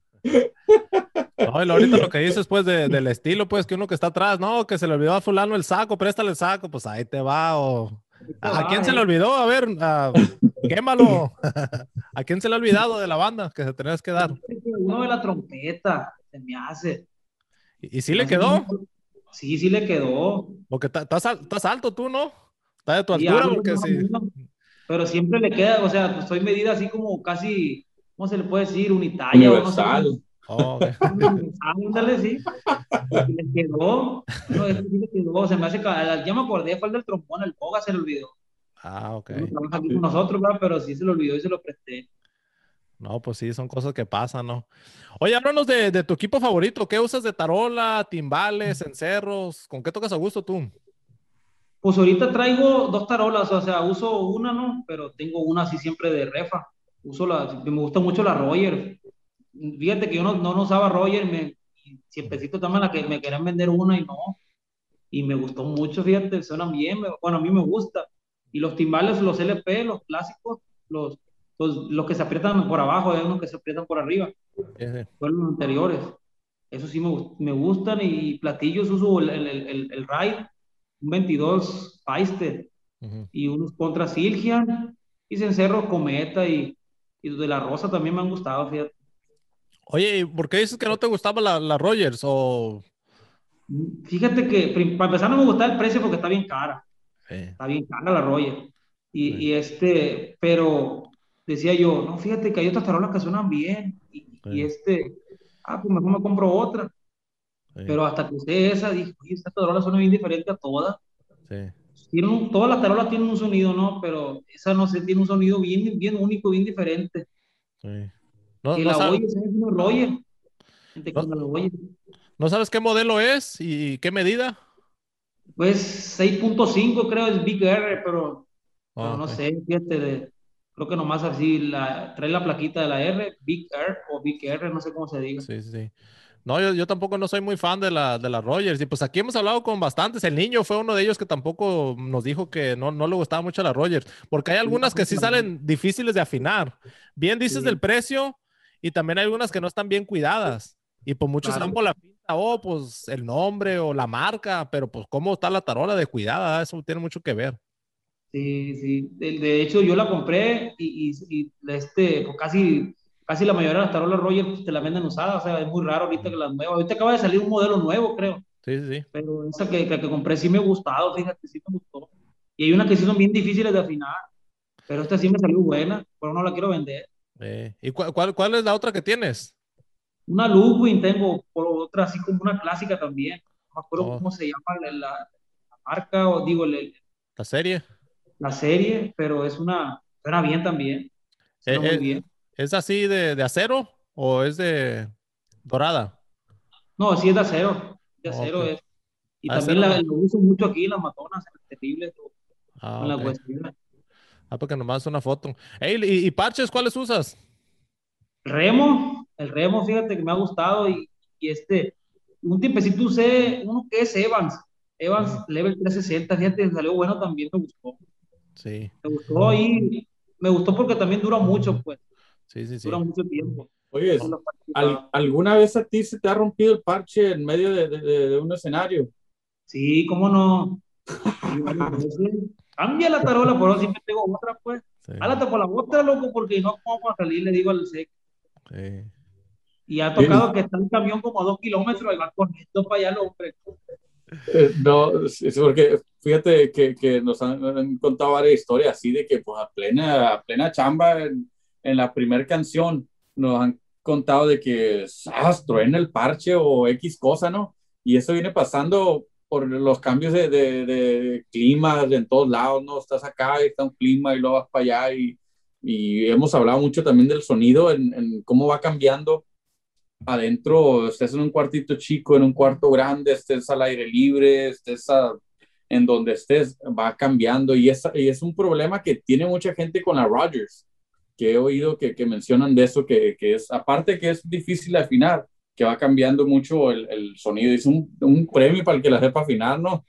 No, y ahorita lo que dices, pues, de- del estilo, pues, que uno que está atrás, no, que se le olvidó a fulano el saco, préstale el saco, pues ahí te va, o... Ahí te ¿A, a quién va, se le eh. olvidó? A ver, ah, quémalo. ¿A quién se le ha olvidado de la banda que se tenías que dar? Uno de la trompeta, se me hace. ¿Y, y Se sí me le hace que no- quedó? Sí, sí le quedó. Porque ta- estás al- estás alto tú, ¿no? Estás de tu Sí, altura, algo porque más o sí. menos. Pero siempre le queda, o sea, pues estoy medida así como casi, ¿cómo se le puede decir? Unitalla o no sé cómo. Universal. Oh, ok. Ándale, sí. Y le quedó. No, ese sí le quedó. Se me hace que, ya me acordé, fue el del trombón, el Boga se le olvidó. Ah, ok. Él no trabaja aquí con nosotros, ¿verdad? Pero sí se le olvidó y se lo presté. No, pues sí, son cosas que pasan, ¿no? Oye, háblanos de, de tu equipo favorito. ¿Qué usas de tarola, timbales, encerros? ¿Con qué tocas a gusto tú? Pues ahorita traigo dos tarolas, o sea, uso una, ¿no? Pero tengo una así siempre de refa. Uso la, me gusta mucho la Roger. Fíjate que yo no, no, no usaba Roger, me, y siemprecito también la que me querían vender una y no. Y me gustó mucho, fíjate, suenan bien, me- bueno, a mí me gusta. Y los timbales, los L P, los clásicos, los, los, los que se aprietan por abajo, hay unos que se aprietan por arriba, Sí, sí. fueron los anteriores. Eso sí me, gust- me gustan y platillos uso el, el, el, el, el Ride, un veintidós Paiste Ujú. y unos contra Silgian y cencerro Cometa y, y de la Rosa también me han gustado, fíjate. Oye, ¿y por qué dices que no te gustaba la, la Rogers? O... Fíjate que prim- para empezar no me gusta el precio porque está bien cara. Sí, Está bien cara la Roger. Y, sí, y este, pero decía yo, no, fíjate que hay otras tarolas que suenan bien. Y, y sí, este, ah, pues mejor me compro otra. sí, Pero hasta que usé esa, dije, oye, esta tarola suena bien diferente a todas. sí, Tienen un- todas las tarolas tienen un sonido, ¿no? Pero esa no sé, tiene un sonido bien, bien único, bien diferente. sí. No, Que no, la sab- oyes, es una Roger. Gente, no, cuando la oyes. no sabes qué modelo es y qué medida. Pues seis punto cinco creo es Big R, pero, pero Oh, no ok. sé, fíjate, de- creo que nomás así la, trae la plaquita de la R, Big R o Big R, no sé cómo se diga. Sí, sí, sí. No, yo, yo tampoco no soy muy fan de la, de la Rogers. Y pues aquí hemos hablado con bastantes. El niño fue uno de ellos que tampoco nos dijo que no, no le gustaba mucho la Rogers. Porque hay algunas que sí salen difíciles de afinar. Bien dices del Sí, precio y también hay algunas que no están bien cuidadas. Y pues muchos se van claro. por la pinta, o pues el nombre o la marca, pero pues cómo está la tarola de cuidada, eso tiene mucho que ver. Sí, sí. De, de hecho, yo la compré y, y, y, este, pues casi, casi la mayoría de las tarolas Roger pues, te la venden usada. O sea, es muy raro ahorita que las nuevas. Ahorita acaba de salir un modelo nuevo, creo. Sí, sí, sí. Pero esa que, que, que compré sí me ha gustado, fíjate, sí me gustó. Y hay unas que sí son bien difíciles de afinar, pero esta sí me salió buena, pero no la quiero vender. Eh, ¿y cuál, cuál, cuál es la otra que tienes? Una Ludwig tengo, por otra así como una clásica también. No me acuerdo Oh, cómo se llama la, la- la marca o digo el- el- la serie. la serie, pero es una, suena bien también. Suena muy Eh, eh, bien. ¿es así de, de acero o es de dorada? No, sí es de acero. De Oh, ok. acero es. Y también Acero la, no. lo uso mucho aquí en las matonas, en el terrible. Ah, con la ok. cuestión. Ah, porque nomás una foto. Ey, ¿y, y parches cuáles usas? Remo, el remo, fíjate que me ha gustado y, y este, un tiempecito usé uno que es Evans, Evans Mm, Level trescientos sesenta, fíjate, salió bueno también, me gustó, sí, me gustó y me gustó porque también dura mucho, pues, sí, sí, dura sí. mucho tiempo. Oye, Eso lo ¿al- practicaba. ¿alguna vez a ti se te ha rompido el parche en medio de, de- de- de un escenario? Sí, cómo no, sí, varias veces. Cambia la tarola, por ahora siempre tengo otra, pues, Sí, álate por la otra, loco, porque no vamos a salir, le digo al sec. sí. Y ha Bien, tocado que está el camión como a dos kilómetros y va corriendo para allá el hombre. eh, no, es es porque fíjate que, que nos han, han contado varias historias así de que pues a plena, a plena chamba en, en la primera canción nos han contado de que ah, truena el parche o X cosa, ¿no? Y eso viene pasando por los cambios de, de, de clima en todos lados, ¿no? Estás acá y está un clima y luego vas para allá y, y hemos hablado mucho también del sonido, en, en cómo va cambiando adentro, estés en un cuartito chico, en un cuarto grande, estés al aire libre, estés a, en donde estés, va cambiando y es, y es un problema que tiene mucha gente con la Rogers, que he oído que, que mencionan de eso, que, que es, aparte que es difícil de afinar, que va cambiando mucho el, el sonido. Es un, un premio para el que la sepa afinar, ¿no?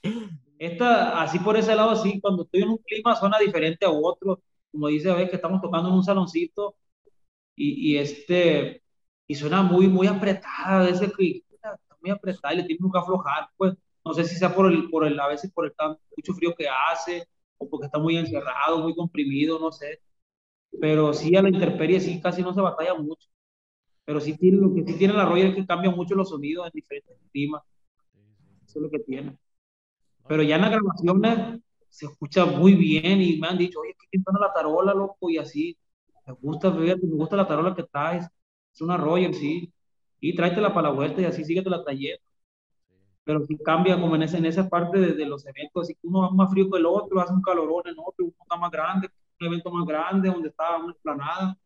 Esta, así por ese lado, sí, cuando estoy en un clima suena diferente a otro, como dice, a ver, que estamos tocando en un saloncito y, y este, y suena muy, muy apretada, a veces que está muy apretada y le tiene que aflojar, pues, no sé si sea por el, por el, a veces por el tan, mucho frío que hace, o porque está muy encerrado, muy comprimido, no sé, pero sí a la intemperie sí casi no se batalla mucho, pero sí tiene, lo que sí tiene la Roger es que cambia mucho los sonidos en diferentes climas, eso es lo que tiene. No, Pero pues, ya en las grabaciones se escucha muy bien y me han dicho, oye, ¿qué suena la tarola, loco? Y así, me gusta, fíjate, me gusta la tarola que traes, es una Roger, sí, y tráetela para la vuelta y así síguete la trayendo. Pero sí cambia como en, ese, en esa parte de, de los eventos, así que uno va más frío que el otro, hace un calorón en otro, uno está más grande, un evento más grande donde está una explanada,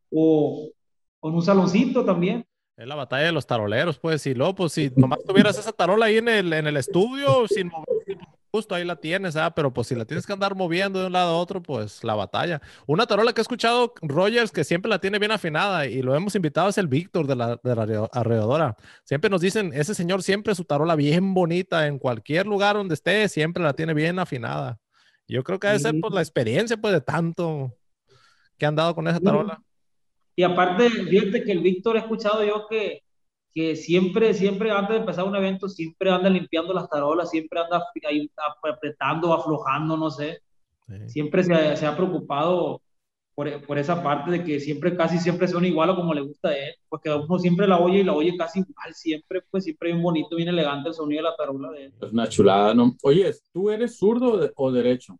o con un saloncito también. es la batalla de los taroleros, pues. Y luego, pues, si nomás tuvieras esa tarola ahí en el, en el estudio, sin mover, pues, justo ahí la tienes, ¿ah? Pero pues si la tienes que andar moviendo de un lado a otro, pues la batalla. Una tarola que he escuchado, Rogers, que siempre la tiene bien afinada y lo hemos invitado, es el Víctor de la, de la arre- arrolladora. Siempre nos dicen, ese señor siempre su tarola bien bonita, en cualquier lugar donde esté, siempre la tiene bien afinada. Yo creo que debe ser, Y, pues, la experiencia, pues, de tanto que han dado con esa tarola. Y aparte, fíjate que el Víctor he escuchado yo que, que siempre, siempre antes de empezar un evento, siempre anda limpiando las tarolas, siempre anda ahí apretando, aflojando, no sé. Sí. Siempre se ha, se ha preocupado por, por, esa parte de que siempre, casi siempre son igual o como le gusta a él, porque uno siempre la oye y la oye casi igual, siempre, pues siempre bien bonito, bien elegante el sonido de la tarola de él. Es una chulada, ¿no? Oye, ¿tú eres zurdo o de- o derecho?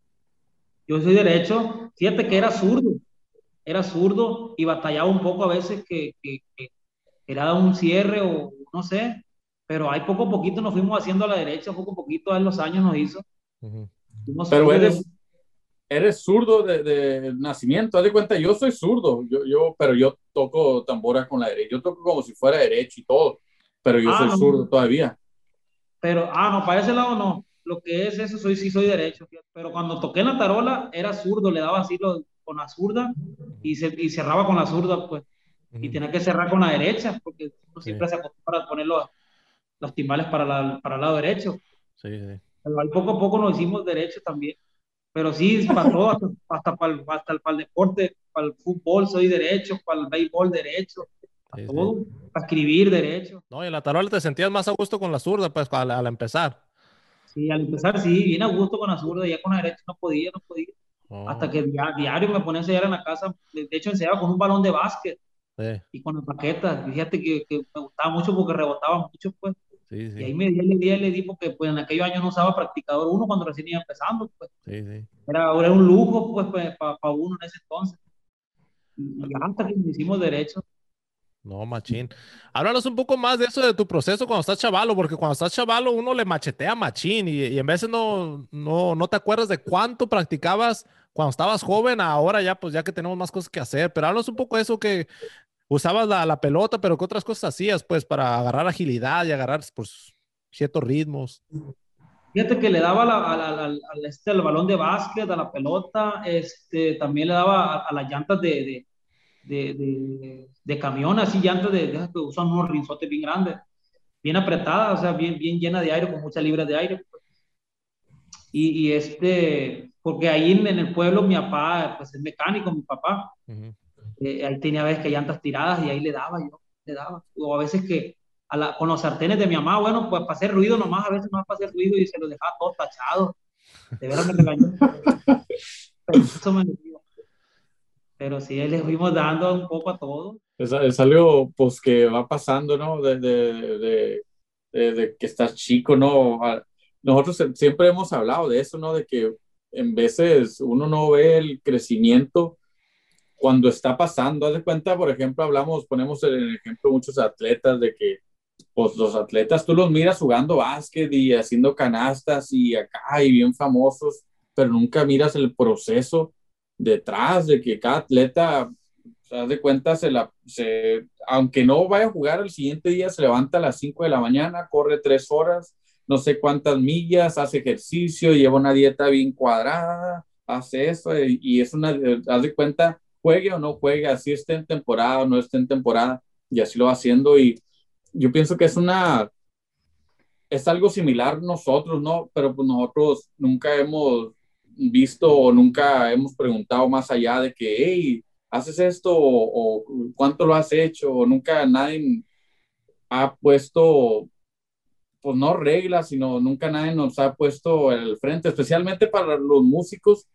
Yo soy derecho, fíjate que Ah, era zurdo, era zurdo y batallaba un poco a veces que, que, que era un cierre o no sé, pero ahí poco a poquito nos fuimos haciendo a la derecha, poco a poquito en los años nos hizo. Ujú. Fuimos pero zurdo de un... eres, eres zurdo de, de nacimiento, haz de cuenta, yo soy zurdo, yo, yo, pero yo toco tambora con la derecha, yo toco como si fuera derecho y todo, pero yo Ah, soy zurdo no, todavía. pero, ah, no, para ese lado no. Lo que es eso, soy, sí soy derecho. Fíjate. Pero cuando toqué en la tarola, era zurdo, le daba así lo- con la zurda Ujú. y, se, y cerraba con la zurda, pues. Y Ujú. tenía que cerrar con la derecha, porque uno Sí, siempre se acostumbra a poner los, los timbales para, la, para el lado derecho. sí, sí. Pero ahí poco a poco nos hicimos derecho también. Pero sí, para todo, hasta, hasta, para el, hasta el, para el deporte, para el fútbol soy derecho, para el béisbol derecho, para Sí, sí. todo, para escribir derecho. No, y en la tarola te sentías más a gusto con la zurda, pues, al, al empezar. Sí, al empezar sí, bien a gusto con la zurda, ya con la derecha no podía, no podía. Hasta Oh, que dia- diario me ponía a ensayar en la casa, de hecho ensayaba con un balón de básquet sí, y con las paquetas. Fíjate que, que me gustaba mucho porque rebotaba mucho, pues. sí, Y sí, ahí me di, le di, le di porque pues en aquellos años no usaba practicador uno cuando recién iba empezando, pues. sí, sí. Era, era un lujo, pues, para pa uno en ese entonces. Y, y hasta que nos hicimos derecho. No, machín. Háblanos un poco más de eso de tu proceso cuando estás chavalo, porque cuando estás chavalo uno le machetea machín y, y en veces no, no, no te acuerdas de cuánto practicabas cuando estabas joven, ahora ya, pues ya que tenemos más cosas que hacer, pero háblanos un poco de eso que usabas la, la pelota, pero qué otras cosas hacías, pues, para agarrar agilidad y agarrar, pues, ciertos ritmos. Fíjate que le daba la- al, al- al- al este, al balón de básquet, a la pelota, este, también le daba a, a las llantas de, de, de, de- de camión, así llantas de, de esas que usan unos rinzotes bien grandes, bien apretadas, o sea, bien, bien llena de aire, con muchas libras de aire. Y, y este, porque ahí en, en el pueblo mi papá, pues es mecánico, mi papá, Ujú. eh, ahí tenía a veces que llantas tiradas y ahí le daba yo, le daba. O a veces que a la- con los sartenes de mi mamá, bueno, pues para hacer ruido nomás, a veces no para hacer ruido y se los dejaba todos tachados. De veras me regañó, pero eso me dio. Pero sí, le fuimos dando un poco a todo. Es, es algo pues que va pasando, ¿no? De, de, de, de- de que estás chico, ¿no? A- Nosotros se- siempre hemos hablado de eso, ¿no? De que en veces uno no ve el crecimiento cuando está pasando. Haz de cuenta, por ejemplo, hablamos, ponemos el ejemplo muchos atletas de que, pues los atletas tú los miras jugando básquet y haciendo canastas y acá y bien famosos, pero nunca miras el proceso detrás de que cada atleta, haz de cuenta, se la, se, aunque no vaya a jugar el siguiente día, se levanta a las cinco de la mañana, corre tres horas, no sé cuántas millas, hace ejercicio, lleva una dieta bien cuadrada, hace eso y, y es una, haz de cuenta, juegue o no juegue, así esté en temporada o no esté en temporada, y así lo va haciendo. Y yo pienso que es una, es algo similar nosotros, ¿no? Pero pues nosotros nunca hemos visto o nunca hemos preguntado más allá de que, hey, ¿haces esto? O, o ¿cuánto lo has hecho? O nunca nadie ha puesto, pues no reglas, sino nunca nadie nos ha puesto el frente, especialmente para los músicos,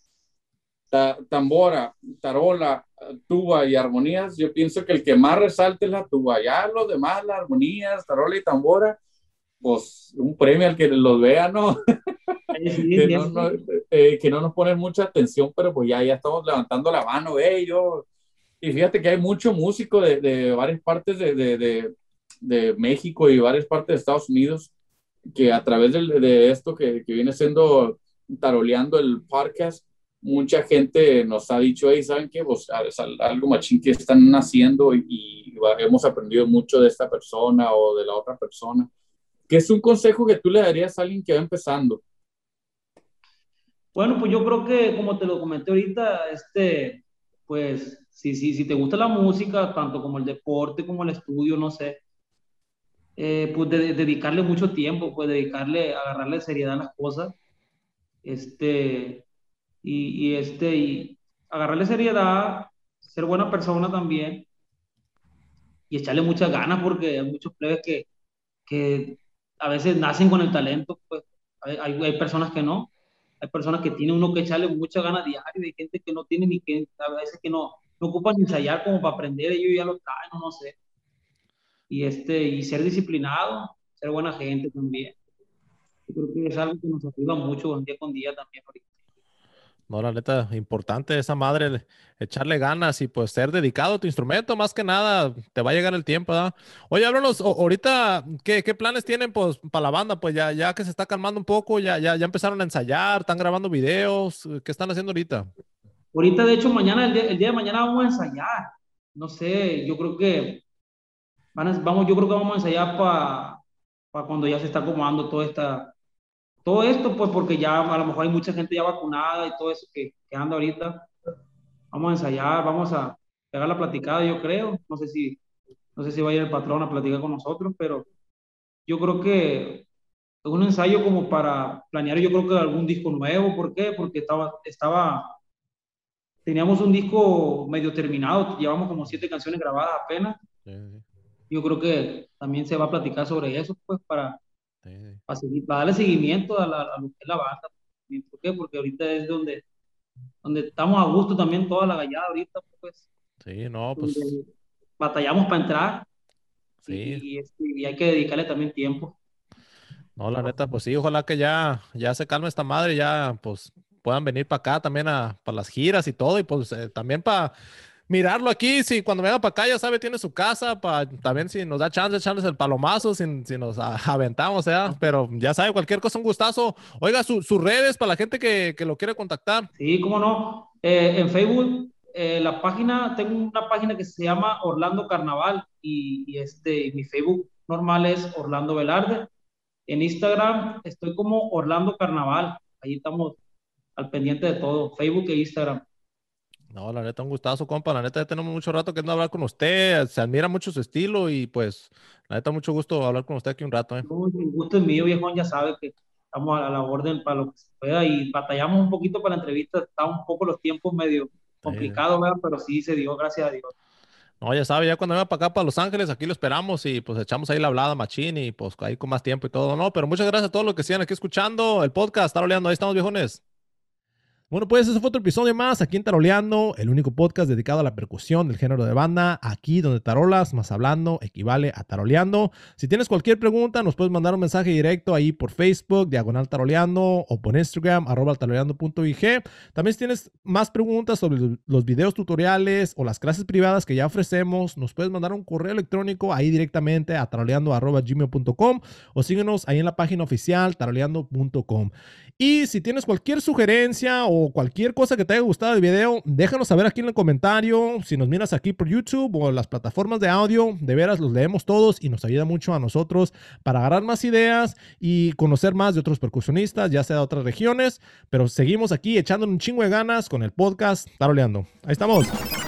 ta- tambora, tarola, tuba y armonías. Yo pienso que el que más resalta es la tuba, ya los demás, las armonías, tarola y tambora, pues un premio al que los vea, ¿no? Sí, sí, que, no, no, cierto. eh, que no nos ponen mucha atención, pero pues ya, ya estamos levantando la mano, eh, yo. Y fíjate que hay mucho músico de, de varias partes de, de, de, de, México y varias partes de Estados Unidos que a través de, de esto que, que, viene siendo taroleando el podcast, mucha gente nos ha dicho, hey, ¿saben qué? Pues algo machín que están haciendo y, y hemos aprendido mucho de esta persona o de la otra persona. ¿Qué es un consejo que tú le darías a alguien que va empezando? Bueno, pues yo creo que, como te lo comenté ahorita, este, pues, si, si, si te gusta la música, tanto como el deporte, como el estudio, no sé, eh, pues de- de dedicarle mucho tiempo, pues dedicarle, agarrarle seriedad a las cosas, este, y, y este, y agarrarle seriedad, ser buena persona también, y echarle muchas ganas, porque hay muchos plebes que, que a veces nacen con el talento, pues, hay, hay hay personas que no. Hay personas que tienen uno que echarle muchas ganas diario, hay gente que no tiene ni que, a veces que no, no ocupan ni ensayar como para aprender, ellos ya lo traen, no, no sé. Y, este, y ser disciplinado, ser buena gente también. Yo creo que es algo que nos ayuda mucho día con día también ahorita. No, la neta, importante esa madre, le- echarle ganas y pues ser dedicado a tu instrumento, más que nada, te va a llegar el tiempo, ¿verdad? Oye, háblanos, o- ahorita, ¿qué, qué planes tienen pues para la banda? Pues ya, ya que se está calmando un poco, ya, ya, ya empezaron a ensayar, están grabando videos, ¿qué están haciendo ahorita? Ahorita, de hecho, mañana, el día, el día de mañana vamos a ensayar. No sé, yo creo que van a- vamos, yo creo que vamos a ensayar para cuando ya se está acomodando toda esta, todo esto, pues porque ya a lo mejor hay mucha gente ya vacunada y todo eso que, que anda ahorita. Vamos a ensayar, vamos a pegar la platicada, yo creo. No sé si, no sé si va a ir el patrón a platicar con nosotros, pero yo creo que es un ensayo como para planear, yo creo que algún disco nuevo. ¿Por qué? Porque estaba, estaba, teníamos un disco medio terminado, llevamos como siete canciones grabadas apenas. Sí, sí, Yo creo que también se va a platicar sobre eso, pues, para, sí, sí. para, seguir, para darle seguimiento a, la, a lo que es la banda. ¿Por qué? Porque ahorita es donde, donde estamos a gusto también, toda la gallada ahorita, pues, Sí, no, pues donde batallamos para entrar sí. y, y, este, y hay que dedicarle también tiempo. No, la neta, pues sí, ojalá que ya, ya se calme esta madre, ya pues puedan venir para acá también a, para las giras y todo, y pues eh, también para mirarlo aquí, si cuando venga para acá, ya sabe, tiene su casa, para también si nos da chance, echarles el palomazo, si, si nos a- aventamos, ¿eh? Pero ya sabe, cualquier cosa, un gustazo. Oiga, su- sus redes para la gente que, que lo quiere contactar. Sí, cómo no. Eh, en Facebook, eh, la página, tengo una página que se llama Orlando Carnaval y, y este, y mi Facebook normal es Orlando Velarde. En Instagram estoy como Orlando Carnaval. Ahí estamos al pendiente de todo. Facebook e Instagram. No, la neta, un gustazo, compa. La neta, ya tenemos mucho rato que no hablar con usted. Se admira mucho su estilo y pues, la neta, mucho gusto hablar con usted aquí un rato, ¿eh? No, el gusto es mío, viejón, ya sabe que estamos a la orden para lo que se pueda y batallamos un poquito para la entrevista. Está un poco los tiempos medio Sí, sí. complicados, ¿verdad? Pero sí se dio, gracias a Dios. No, ya sabe, ya cuando venga para acá, para Los Ángeles, aquí lo esperamos y pues echamos ahí la hablada machín y pues ahí con más tiempo y todo, ¿no? Pero muchas gracias a todos los que sigan aquí escuchando el podcast. Estar oleando, ahí estamos, viejones. Bueno, pues ese fue otro episodio más aquí en Taroleando, el único podcast dedicado a la percusión del género de banda, aquí donde tarolas más hablando equivale a taroleando. Si tienes cualquier pregunta, nos puedes mandar un mensaje directo ahí por Facebook, diagonal taroleando, o por Instagram, arroba taroleando punto i g. También si tienes más preguntas sobre los videos tutoriales o las clases privadas que ya ofrecemos, nos puedes mandar un correo electrónico ahí directamente a taroleando arroba gmail punto com o síguenos ahí en la página oficial taroleando punto com. Y si tienes cualquier sugerencia o cualquier cosa que te haya gustado del video, déjanos saber aquí en el comentario. Si nos miras aquí por YouTube o en las plataformas de audio, de veras los leemos todos y nos ayuda mucho a nosotros para agarrar más ideas y conocer más de otros percusionistas, ya sea de otras regiones. Pero seguimos aquí echando un chingo de ganas con el podcast Taroleando. Ahí estamos.